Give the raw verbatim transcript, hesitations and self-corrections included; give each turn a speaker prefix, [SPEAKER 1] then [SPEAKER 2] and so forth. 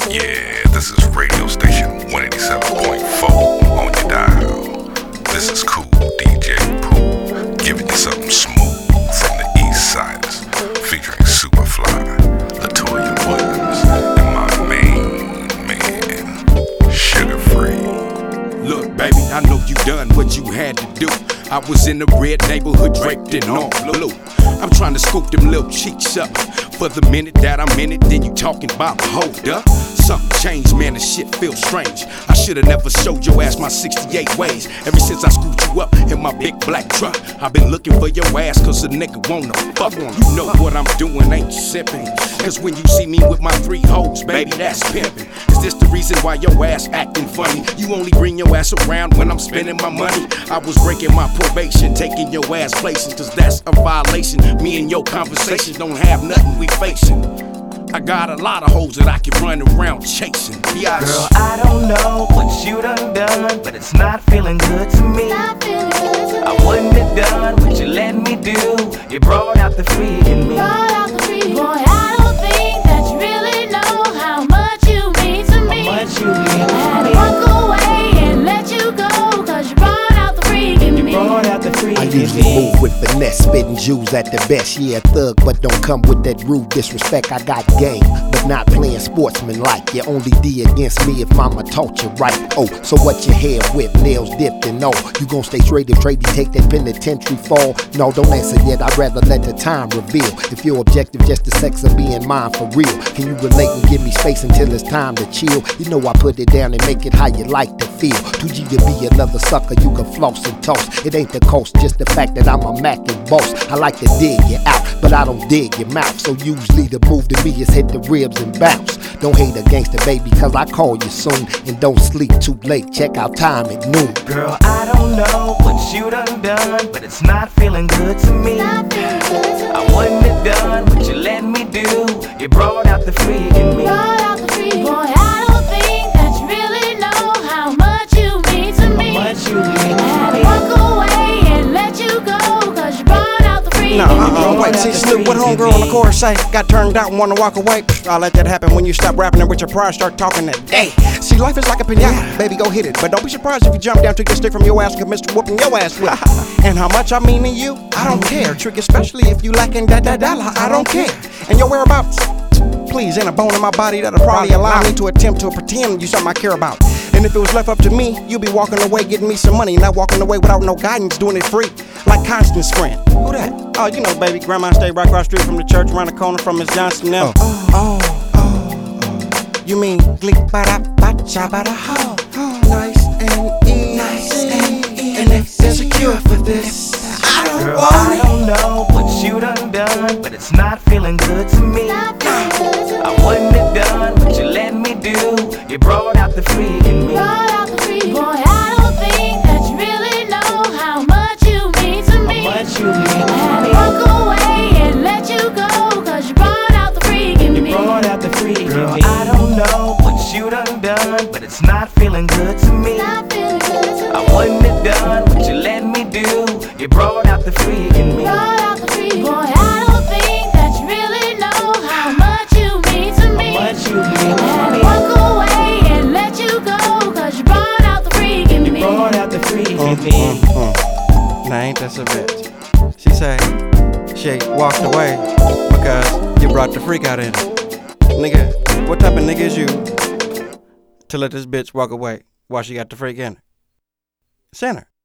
[SPEAKER 1] Yeah, this is radio station one eighty-seven point four on your dial. This is cool D J Pooh, giving you something smooth from the East Siders, featuring Superfly, Latoya Williams, and my main man, Sugar Free.
[SPEAKER 2] Look, baby, I know you done what you had to do. I was in the red neighborhood draped in all blue. I'm trying to scoop them little cheeks up. For the minute that I'm in it, then you talking about hold up. Something changed, man, this shit feels strange. I should've never showed your ass my sixty-eight ways. Ever since I scooped you up in my big black truck, I've been looking for your ass cause a nigga wanna fuck. You know what I'm doing, ain't sipping. Cause when you see me with my three hoes, baby, that's pimping. Is this the reason why your ass acting funny? You only bring your ass around when I'm spending my money. I was breaking my probation, taking your ass places, cause that's a violation. Me and your conversations don't have nothing we facing. I got a lot of hoes that I can run around chasing. Biatch.
[SPEAKER 3] Girl, I don't know what you done done, but it's not feeling good to me. I wouldn't have done what you let me do. You brought out the freak in me.
[SPEAKER 4] Boy, I don't think that you really know how much you mean to me.
[SPEAKER 3] How much you mean to
[SPEAKER 4] I had
[SPEAKER 3] me.
[SPEAKER 4] to walk away and let you go, cause you brought out the freak in me.
[SPEAKER 3] Brought out the freak
[SPEAKER 5] I
[SPEAKER 3] in
[SPEAKER 5] usually
[SPEAKER 3] me.
[SPEAKER 5] move with finesse, spitting Jews at the best. Yeah, thug, but don't come with that rude disrespect. I got game, but not playing sportsman like. You only D against me if mama taught you right. Oh, so what your hair whip, nails dipped and all. You gon' stay straight if Trady take that penitentiary fall? No, don't answer yet, I'd rather let the time reveal. If your objective just the sex of being mine for real, can you relate and give me space until it's time to chill? You know I put it down and make it how you like to feel. two G to be another sucker you can floss and toss. It ain't the cost, just the fact that I'm a Mac and boss. I like to dig you out, but I don't dig your mouth. So usually the move to me is hit the ribs and bounce. Don't hate a gangster, baby, cause I call you soon. And don't sleep too late, check out time at noon.
[SPEAKER 3] Girl, I don't know what you done done, but it's not feeling good to me. I wouldn't have done what you let me do. You brought out the freak in me.
[SPEAKER 4] Boy, I don't think that you really know how much you mean to me.
[SPEAKER 3] How much you mean
[SPEAKER 4] I had
[SPEAKER 3] to
[SPEAKER 4] to
[SPEAKER 3] me.
[SPEAKER 4] walk away and let you go, cause you brought out the freak
[SPEAKER 6] No,
[SPEAKER 4] in me.
[SPEAKER 6] uh-uh, wait, see, Snoop, what homegirl on the chorus say? Got turned out and wanna walk away? I'll let that happen when you stop rapping and with your pride start talking that day. See, life is like a pinata, baby, go hit it. But don't be surprised if you jump down, took your stick from your ass, and Mister whooping your ass with it. And how much I mean to you, I don't care. Trick, especially if you lacking that, that dollar, I don't care. And your whereabouts? Please, ain't a bone in my body that'll probably allow me to attempt to pretend you something I care about. And if it was left up to me, you'd be walking away getting me some money, not walking away without no guidance, doing it free, like Constance friend. Who that? Oh, you know, baby, grandma stayed right across the street from the church, around the corner from Miss Johnson now. Oh, oh, oh, oh. You mean glick ba da ba cha ba da ho? Nice and easy, nice and easy, and if there's a cure for this, I don't
[SPEAKER 3] Girl,
[SPEAKER 6] want
[SPEAKER 3] I
[SPEAKER 6] it.
[SPEAKER 3] don't know what you done done, but it's not feeling good to me. I wouldn't have done what you let me do. You brought out the freak in me.
[SPEAKER 4] Boy, I don't think that you really know how much you mean to me.
[SPEAKER 3] How much you mean
[SPEAKER 4] I had
[SPEAKER 3] to
[SPEAKER 4] to
[SPEAKER 3] me.
[SPEAKER 4] walk away and let you go, cause you brought out the freak in me.
[SPEAKER 3] You brought out the freak
[SPEAKER 4] Girl,
[SPEAKER 3] in me. I don't know what you done done, but it's not feeling good to me.
[SPEAKER 4] Not feeling good to me.
[SPEAKER 3] I wouldn't have done what you let me do. You brought out the freak in me.
[SPEAKER 4] Brought out the freak. Boy, I don't think that you really know how much you mean to me.
[SPEAKER 3] How much you
[SPEAKER 4] I
[SPEAKER 3] mean
[SPEAKER 4] had
[SPEAKER 3] to
[SPEAKER 4] to
[SPEAKER 3] me.
[SPEAKER 4] walk away and let you go, cause you brought out the freak in
[SPEAKER 3] You
[SPEAKER 4] me.
[SPEAKER 3] brought out the freak in
[SPEAKER 6] Mm,
[SPEAKER 3] me.
[SPEAKER 6] mm, mm. Now ain't that a bitch? She say she walked away because you brought the freak out in her. Nigga, what type of nigga is you to let this bitch walk away while she got the freak in her? Sinner.